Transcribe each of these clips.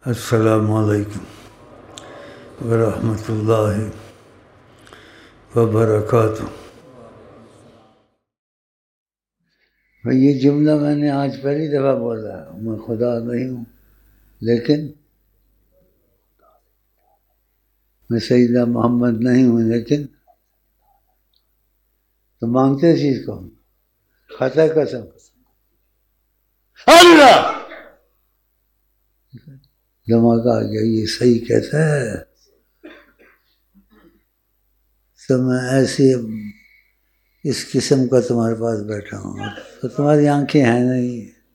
السلام علیکم ورحمۃ اللہ وبرکاتہ۔ یہ جملہ میں نے آج پہلی دفعہ بولا ہے، میں خدا نہیں ہوں، لیکن میں سیدنا محمد نہیں ہوں، لیکن تو مانگتے اس چیز کو خطا قسم اللہ دماغ آ گیا، یہ صحیح کہتا ہے۔ تو میں ایسی اس قسم کا تمہارے پاس بیٹھا ہوں، تو تمہاری آنکھیں ہیں نہیں،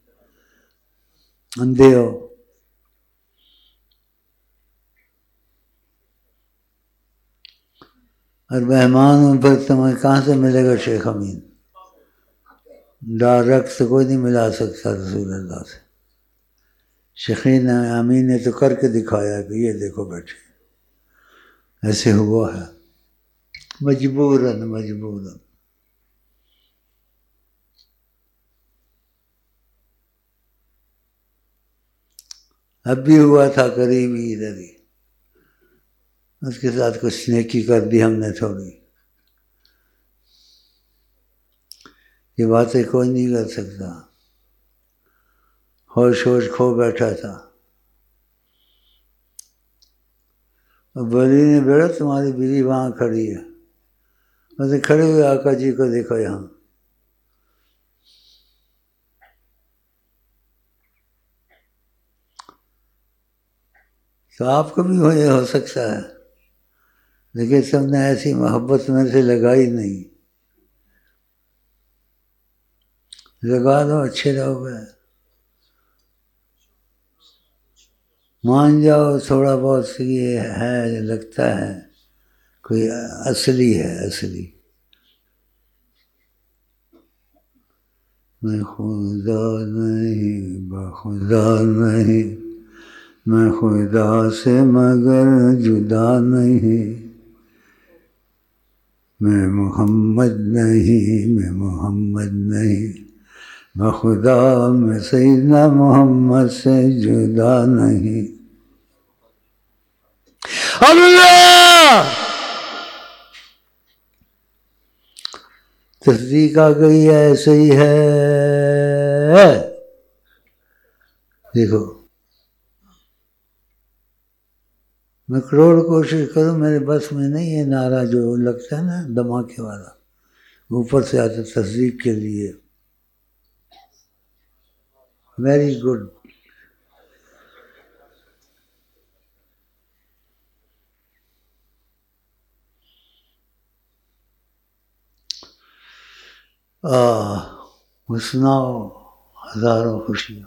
اندھے ہو۔ اور مہمان ہوں، پھر تمہیں کہاں سے ملے گا شیخ امین؟ ڈائریکٹ سے کوئی نہیں ملا سکتا رسول اللہ سے۔ شیخین امین نے تو کر کے دکھایا کہ یہ دیکھو بیٹھے ایسے ہوا ہے، مجبوراً۔ اب بھی ہوا تھا قریبی ادھر ہی، اس کے ساتھ کچھ نیکی کر دی ہم نے تھوڑی۔ یہ باتیں کوئی نہیں کر سکتا، ہوش کھو بیٹھا تھا۔ اور بولی نے بیٹا تمہاری بیوی وہاں کھڑی ہے، ویسے کھڑے ہوئے آقا جی کو دیکھو یہاں۔ تو آپ کو بھی یہ ہو سکتا ہے، لیکن تم نے ایسی محبت میں سے لگائی نہیں۔ لگا دو، اچھے رہو گے، مان جاؤ تھوڑا بہت یہ ہے، لگتا ہے کوئی اصلی ہے، اصلی۔ میں خدا نہیں بخدا نہیں، میں خدا سے مگر جدا نہیں، میں محمد نہیں، بخدا میں سیدنا محمد سے جدا نہیں۔ اللہ تصدیق آ گئی ہے، ایسے ہی ہے۔ دیکھو میں کروڑ کوشش کروں، میرے بس میں نہیں ہے نعرہ جو لگتا ہے نا دھماکے والا، اوپر سے آتا تصدیق کے لیے۔ Very good. سناؤ ہزاروں خوشیاں۔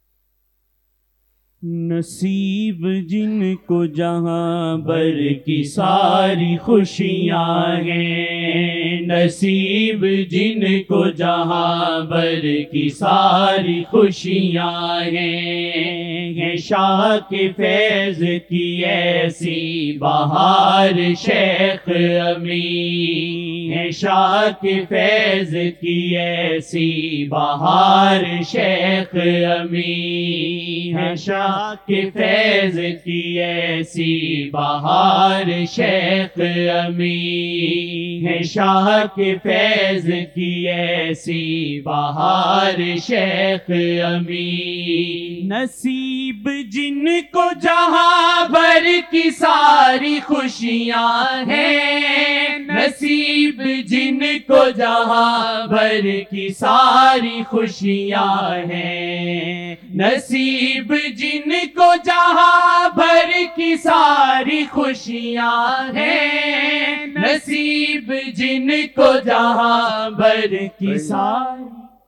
نصیب جن کو جہاں بر کی ساری خوشیاں ہیں، نصیب جن کو جہاں بر کی ساری خوشیاں ہیں، شاہ کے فیض کی ایسی بہار شیخ امین ہے، شاہ کے فیض کی ایسی بہار شیخ امین ہے، شاہ کے فیض کی ایسی بہار شیخ امین ہے، شاہ کے فیض کی ایسی بہار شیخ امین۔ نصیب جن کو جہاں بر کی ساری خوشیاں ہیں، نصیب جن کو جہاں بر کی ساری خوشیاں ہیں، نصیب جن کو جہاں بھر کی ساری خوشیاں ہیں، نصیب جن کو جہاں بھر کی ساری۔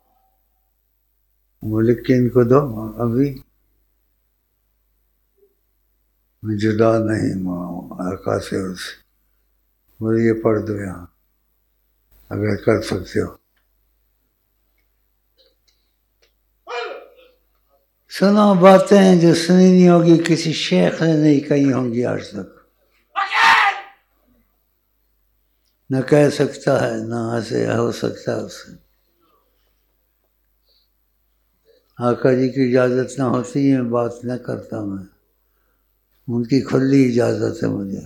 ملک ان کو دو، ابھی میں جدا نہیں آقا سے، اس مجھے یہ پڑھ دو یہاں اگر کر سکتے ہو۔ سنو باتیں جو سنی نہیں ہوگی، کسی شیخ نے نہیں کہی ہوں گی آج تک، نہ کہہ سکتا ہے، نہ ایسے ہو سکتا ہے اس سے۔ آقا جی کی اجازت نہ ہوتی ہے بات نہ کرتا میں، ان کی کھلی اجازت ہے مجھے.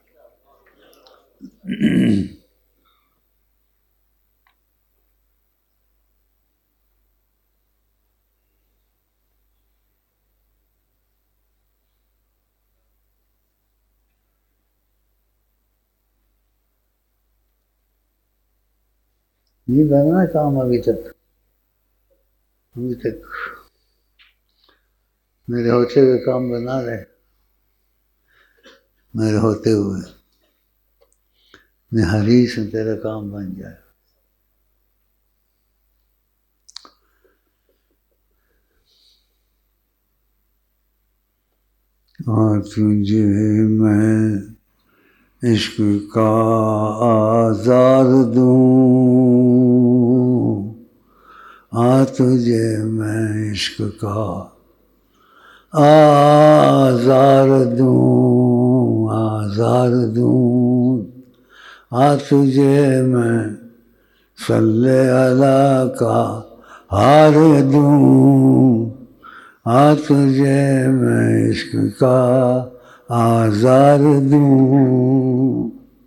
یہ بنا کام ابھی تک میرے ہوتے ہوئے کام بنا رہے. میرے ہوتے ہوئے میں حریص ہوں تیرا کام بن جائے. اور تجھے میں عشق کا آزار دوں، تجھے میں عشق کا آزار دوں، تجھے میں صلی اللہ کا ہار دوں، تجھے میں عشق کا آزار دوں.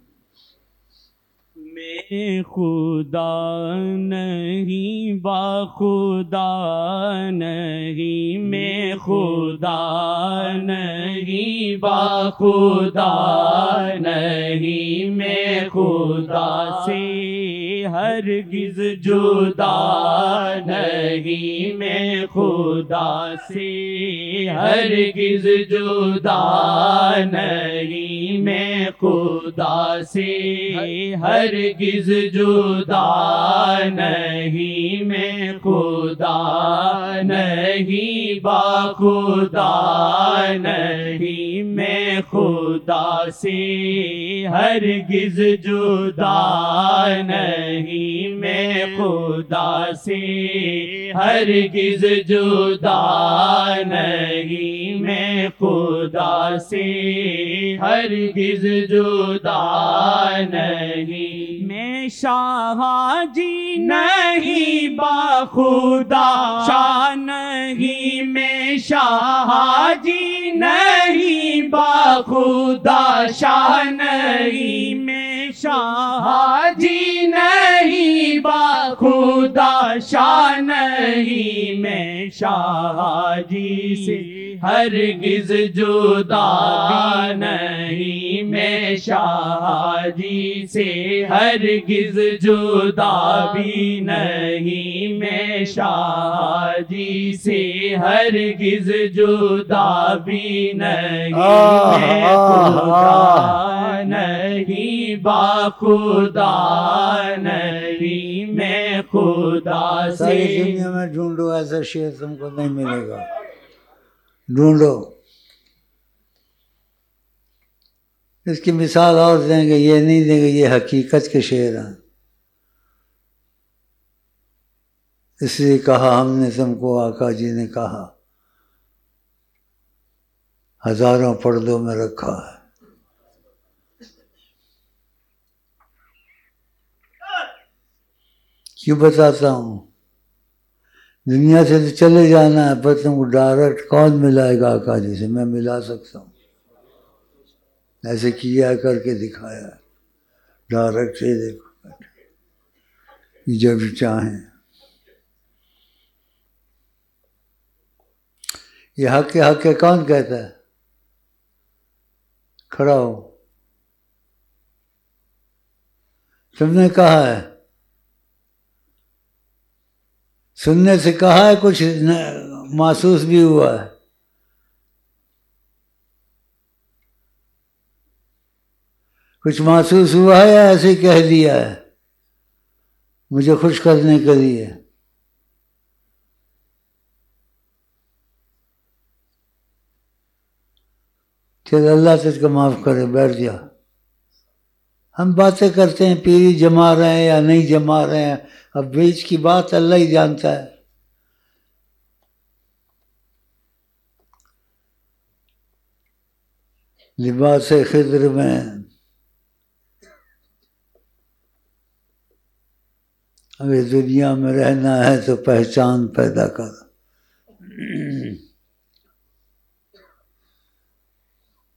میں خدا نہیں باخدا نہیں، میں خدا نہیں باخدا نہیں، میں خدا سے ہرگز جدا نہیں، میں خدا سے ہرگز جدا نہیں، میں خدا سے ہرگز جدا نہیں، میں خدا نہیں باخدا نہیں، میں خدا سے ہرگز جدا نہیں، میں خدا سے ہرگز جدا نہیں، میں خدا سے ہرگز جدا نہیں. میں شاہ جی نہیں باخدا شاہ نہیں، میں شاہ جی نہیں باخدا شاہ نہیں، میں شاہ جی نہیں باخدا شاہ نہیں، میں شاہ جی سے ہرگز جدا نہیں، میں شاہ جی سے ہرگز جدا بھی نہیں، میں شاہ جی سے ہرگز جدا بھی نہیں، میں خدا نہیں باخدا نہیں، میں خدا سے. ساری دنیا میں ڈھونڈو ایسا شعر تم کو نہیں ملے گا. ڈھونڈو. اس کی مثال اور دیں گے، یہ نہیں دیں گے یہ حقیقت کے شعر ہیں. اس لیے کہا ہم نے تم کو، آقا جی نے کہا ہزاروں پردوں میں رکھا ہے. کیوں بتاتا ہوں؟ دنیا سے تو چلے جانا ہے، پر تم کو ڈائریکٹ کون ملائے گا آقا جی سے؟ میں ملا سکتا ہوں. ایسے کیا کر کے دکھایا، ڈائریکٹ سے دیکھو جب چاہیں. یہ حق ہے کون کہتا ہے؟ کھڑا ہو. تم نے کہا ہے، سننے سے کہا ہے، کچھ محسوس بھی ہوا ہے. کچھ محسوس ہوا ہے یا ایسے ہی کہہ دیا ہے مجھے خوش کرنے کے لیے؟ چل اللہ تجھ کو معاف کرے، بیٹھ جا. ہم باتیں کرتے ہیں پیری جما رہے ہیں یا نہیں جما رہے ہیں، اب بیچ کی بات اللہ ہی جانتا ہے. لباس خضر میں ابھی دنیا میں رہنا ہے تو پہچان پیدا کر.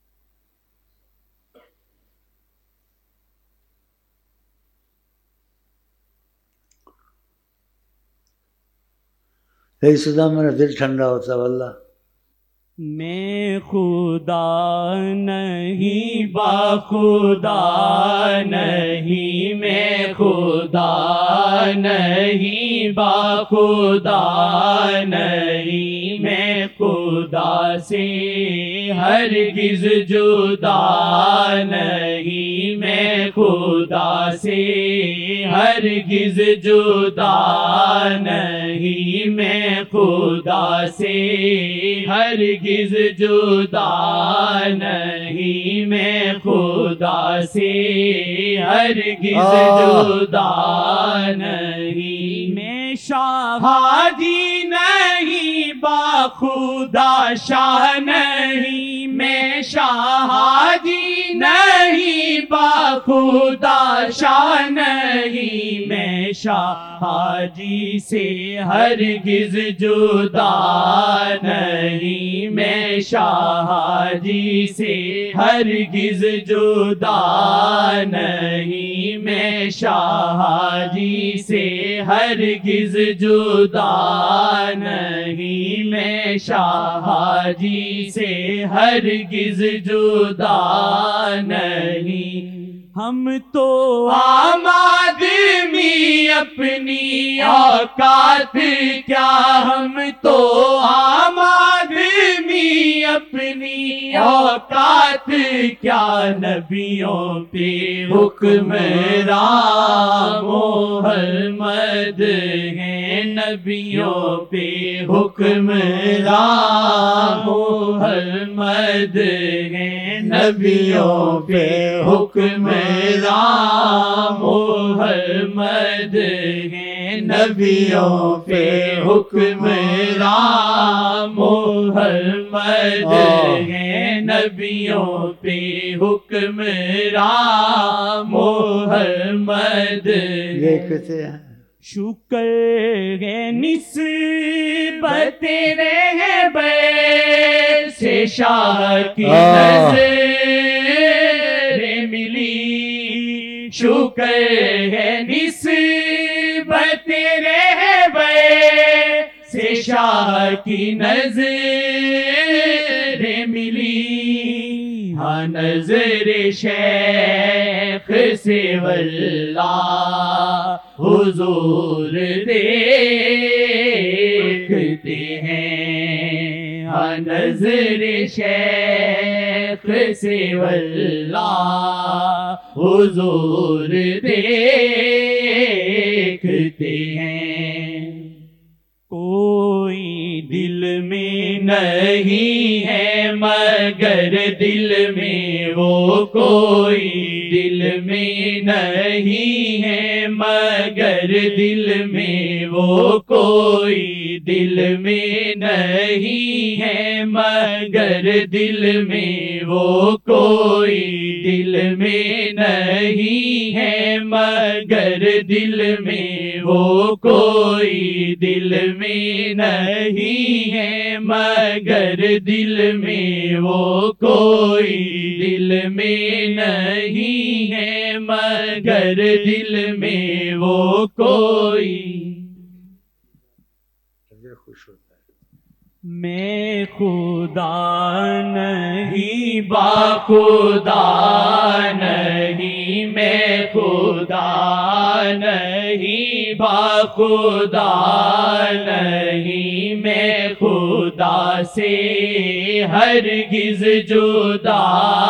یہی سنا میرا دل ٹھنڈا ہوتا واللہ. میں خدا نہیں باخدا نہیں، میں خدا نہیں باخدا نہیں، میں خدا سے ہرگز جدا نہیں، میں خدا سے ہرگز جدا نہیں، میں خدا سے ہرگز جدا نہیں، میں خدا سے ہرگز جدا نہیں، میں شاہدی نہیں باخدا شاہ نہیں، میں شاہدی نہیں باخدا شاہ نہیں، میں شاہدی سے ہرگز جدا نہیں، میں شاہدی سے ہرگز جدا نہیں، میں شاہدی سے ہرگز جدا نہیں، میں شاہدی سے ہرگز جدا نہیں. ہم تو عام آدمی اپنی اوقات کیا، ہم تو عام آدمی اپنی اوقات کیا، نبیوں پہ حکمران محمد ہیں، نبیوں پہ حکمران محمد ہیں، نبیوں پہ حکمران محمد ہیں، نبیوں پہ حکمران محمد ہیں، نبیوں پہ حکمران محمد. یہ کہتے ہیں شکر ہے نسبت رہبر سے شاہ کی نظر ملی، شکر ہے نسبت رہبر سے شاہ کی نظر ملی، ہاں نظر شیخ سے واللہ حضور دیکھتے ہیں، ہاں نظر شیخ سے واللہ حضور دیکھتے ہیں. کوئی دل میں نہیں ہے مگر دل میں وہ، کوئی دل میں نہیں ہے مگر دل میں وہ، کوئی دل میں نہیں ہے مگر دل میں وہ، کوئی دل میں نہیں ہے مگر دل میں وہ، کوئی دل میں نہیں ہے مگر دل میں وہ، کوئی دل میں نہیں ہے مگر دل میں وہ کوئی. خوش ہوتا ہے. میں خدا نہیں باخدا نہیں، میں خدا نہیں باخدا نہیں، میں خدا سے ہرگز جدا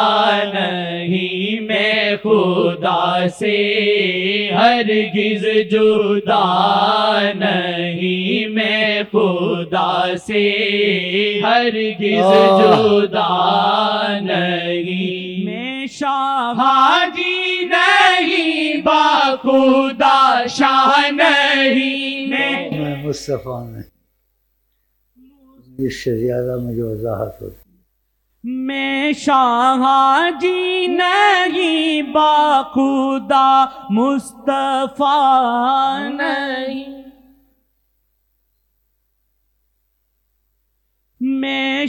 نہیں، میں خدا سے ہرگز جدا نہیں، میں خدا سے ہرگز جدا نہیں، میں شاہدی نہیں باخدا شاہ نہیں، میں مصطفیٰ میں اس سے زیادہ مجھے وضاحت ہوتی. میں شاہدی نہیں باخدا مصطفیٰ نہیں، میں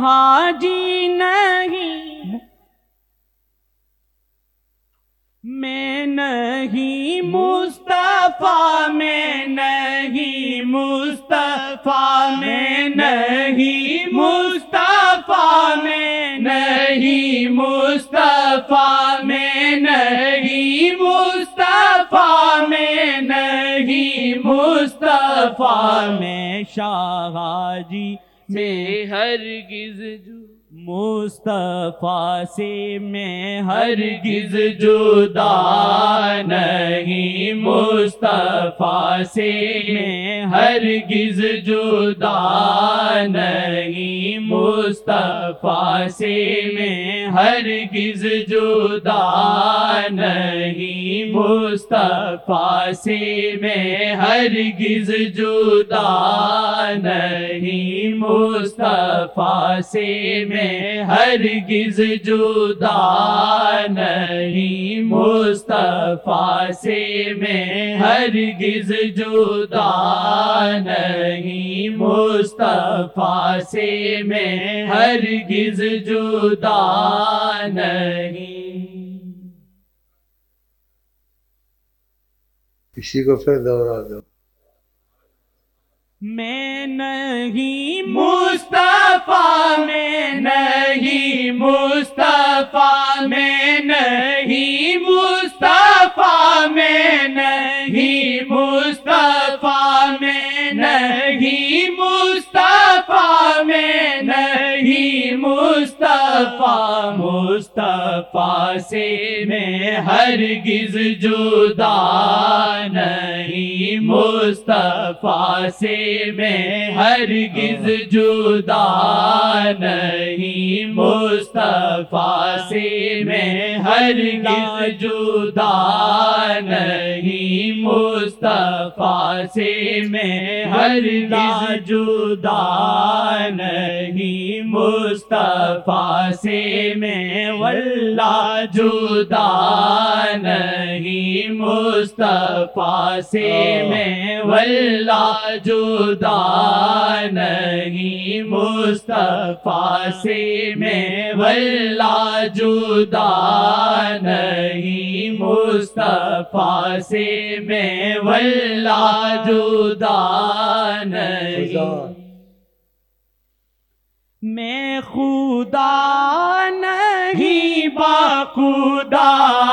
شاہدی نہیں، میں میں نہیں، مصطفیٰ میں نہیں، مصطفیٰ میں نہیں، مصطفیٰ میں نہیں، مصطفیٰ میں نہیں، مصطفیٰ میں نہیں، مصطفیٰ میں شاہ جی میں ہرگز مصطفیٰ سے میں ہرگز جدا نہیں، مصطفیٰ سے میں ہرگز جدا نہیں، مصطفیٰ سے میں ہرگز جدا نہیں، مصطفیٰ سے میں ہرگز جدا نہیں، مصطفیٰ سے میں ہرگز جدا نہیں، مصطفیٰ سے میں ہرگز جدا نہیں، مصطفیٰ سے میں ہرگز جدا نہیں۔ اسی کو پھر دوہرا دو۔ میں نہیں، مصطفیٰ میں نہیں، مصطفیٰ میں نہیں، مصطفیٰ میں نہیں، مصطفیٰ میں نہیں، مصطفیٰ میں نہیں، مصطفیٰ مصطفیٰ سے میں ہرگز جدا نہیں، مصطفیٰ سے میں ہرگز جدا نہیں، مصطفیٰ سے میں ہرگز جدا نہیں، مصطفیٰ سے میں ہرگز جدا نہیں، مصطفیٰ سے میں واللہ جدا نہیں، مصطفیٰ سے میں واللہ جدا نہیں، مصطفیٰ سے میں واللہ جدا نہیں، مصطفیٰ سے میں واللہ جدا نہیں۔ میں خدا نہیں با خدا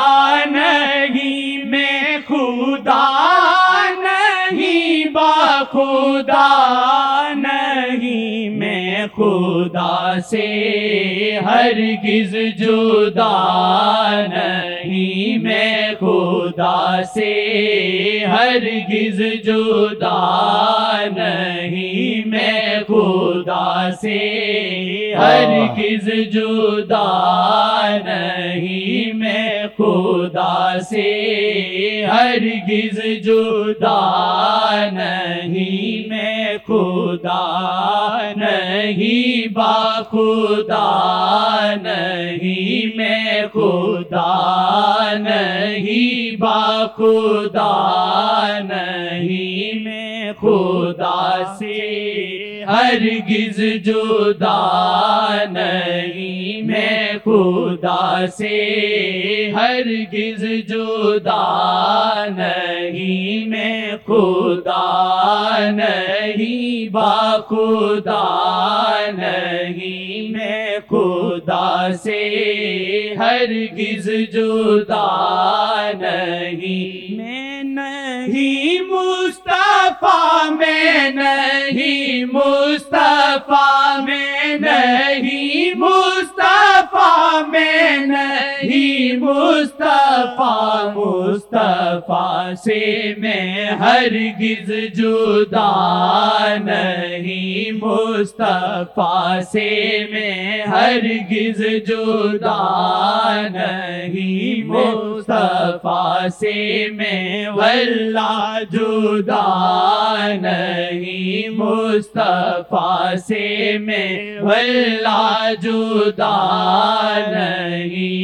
نہیں، میں خدا نہیں با خدا نہیں، میں خدا سے ہرگز جدا نہیں، میں خدا سے ہرگز جدا نہیں، میں خدا سے ہرگز جدا نہیں، میں خدا سے ہرگز جدا نہیں، میں خدا نہیں با خدا نہیں، میں خدا نہیں با خدا نہیں، میں خدا سے ہرگز جدا نہیں، میں خدا سے ہرگز جدا نہیں، میں خدا نہیں با خدا نہیں، میں خدا سے ہرگز جدا نہیں۔ میں نہیں مصطفیٰ میں نہیں، مصطفیٰ میں نہیں، مصطفیٰ میں نہیں، مصطفیٰ مصطفیٰ سے میں ہرگز جدا نہیں، مصطفیٰ سے میں ہرگز جدا نہیں، مصطفیٰ سے میں واللہ جدا نہیں، مصطفیٰ سے میں واللہ جدا نہیں،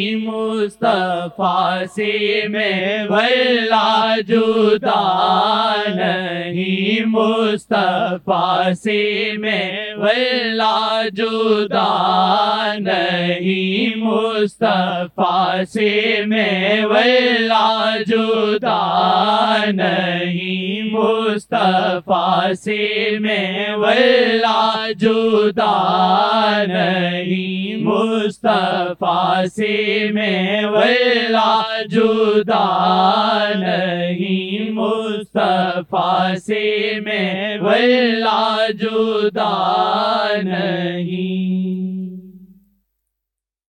مصطفیٰ سے میں واللہ جدا نہیں، مصطفیٰ سے میں واللہ جدا نہیں، مصطفیٰ سے میں واللہ جدا نہیں، مصطفیٰ سے میں واللہ جدا نہیں، مصطفیٰ سے میں واللہ جدا نہیں، مصطفیٰ سے میں واللہ جدا نہیں۔